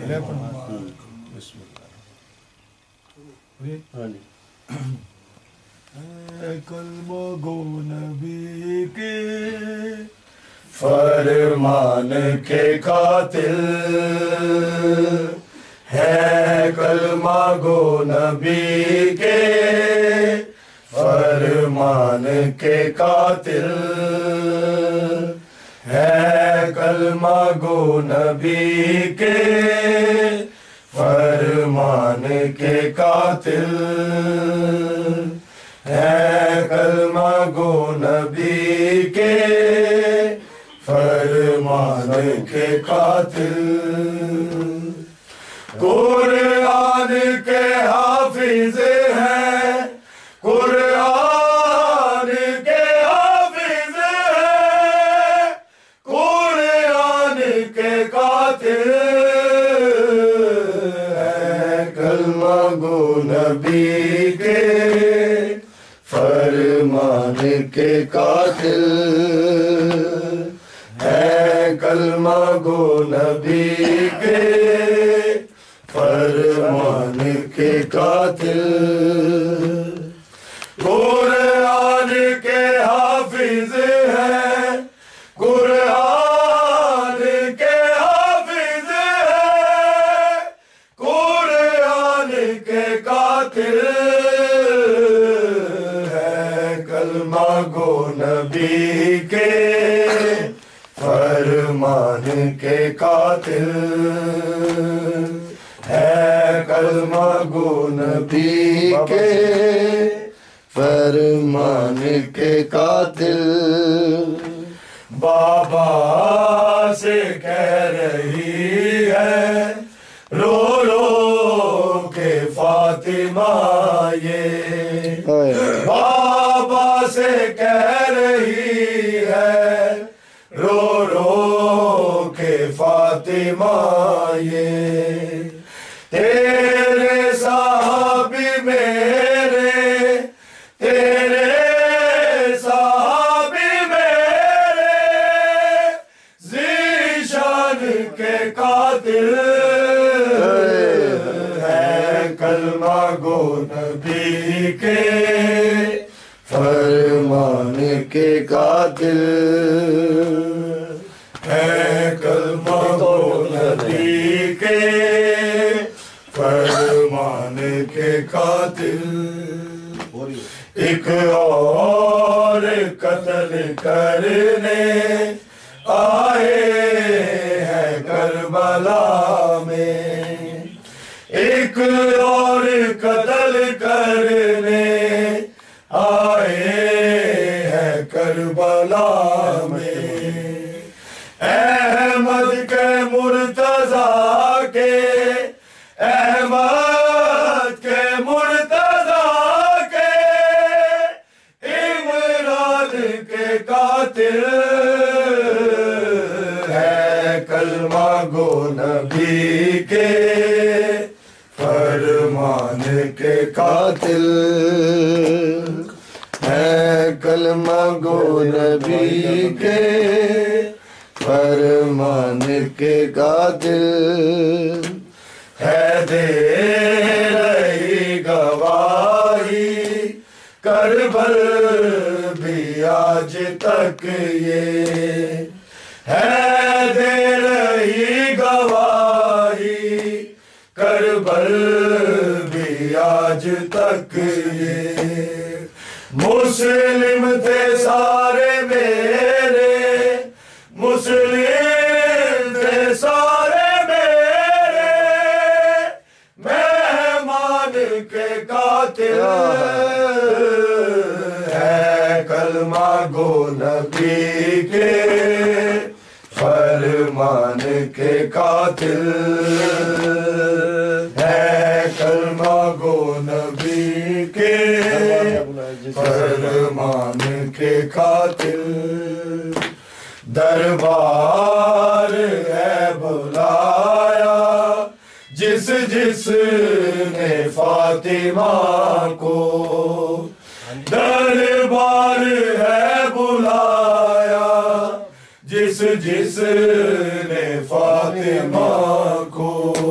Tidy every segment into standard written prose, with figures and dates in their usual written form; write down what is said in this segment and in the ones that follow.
کلمہ گو نبی کے فرمان کے قاتل ہے، کلمہ گو نبی کے فرمان کے قاتل ہے، کلمہ گو نبی کے فرمان کے قاتل ہے، کلمہ گو نبی کے فرمان کے قاتل، قرآن کے حافظ ہیں، قرآن کے حافظ ہیں، قرآن کے قاتل ہے، کلمہ گو نبی کے فرمان کے قاتل ہے، کلمہ گو نبی کے فرمان کے قاتل، قرآن کے حافظ ہیں، قرآن کے حافظ ہیں، قرآن کے قاتل ہے، کلمہ گو نبی کے فرمان کے قاتل ہے، کلمہ گو نبی کے فرمان کے قاتل، بابا سے کہہ رہی ہے رو رو کے فاطمہ یہ، بابا سے کہہ رہی ہے رو رو کے فاطمہ یہ، تیرے صحابی میرے، تیرے صحابی میرے ذیشان کے قاتل ہے، کلمہ گو نبی کے فرمان کے قاتل ہے، کلمہ گو نبی کے فرمان کے قاتل، ایک اور قتل کرنے آئے ہیں کربلا میں، ایک اور قتل کرنے آئے ہیں کربلا میں، احمد کے مرتضیٰ کے، احمد کے مرتضیٰ کے، عمران کے قاتل ہے، کلمہ گو نبی کے فرمان کے قاتل ہے، کلمہ گو نبی کے فرمان کے قاتل ہے، دے رہی گواہی کربل بھی آج تک یہ ہے، دے رہی گواہی کربل بھی آج تک یہ، مسلم تھے سارے میرے، مسلم تھے سارے میرے، مہمان کے قاتل ہے، کلمہ گو نبی کے فرمان کے قاتل ہے، کلمہ گو نبی کے فرمان کے قاتل، دربار ہے بلایا جس جس نے فاطمہ کو، دربار ہے بلایا جس جس نے فاطمہ کو،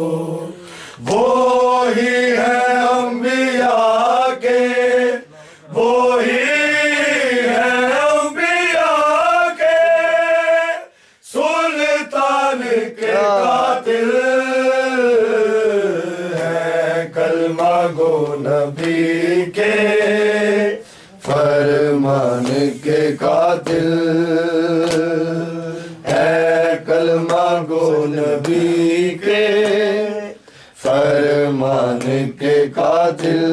وہی ہے انبیاء کے، وہی ہے انبیاء کے، سلطان کے قاتل ہے، کلمہ گو نبی کے فرمان کے قاتل ہے، کلمہ گو نبی کے فرمان کے قاتل،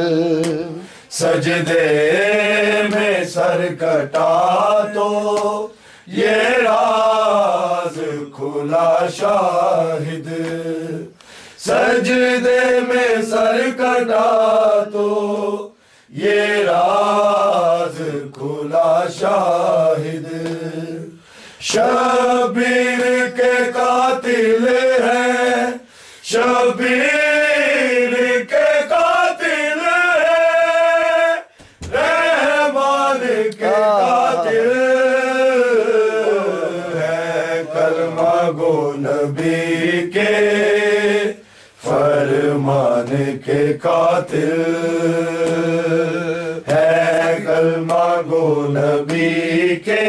سجدے میں سر کٹا تو یہ راز کھلا شاہد، سجدے میں سر کٹا تو یہ راز کھلا شاہد، شبیر کے قاتل ہے، شبیر کے قاتل ہے، رحمان کے قاتل ہے، کلمہ گو نبی کے فرمان کے قاتل ہے، کلمہ گو نبی کے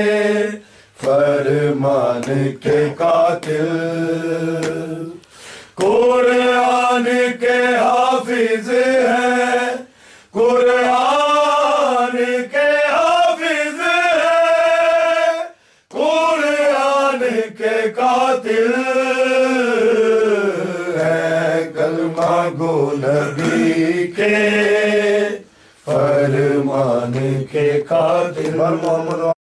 فرمان کے قاتل، قرآن کے حافظ ہیں، قرآن کے حافظ ہیں، قرآن کے قاتل ہے، کلمہ گو نبی کے فرمان کے قاتل۔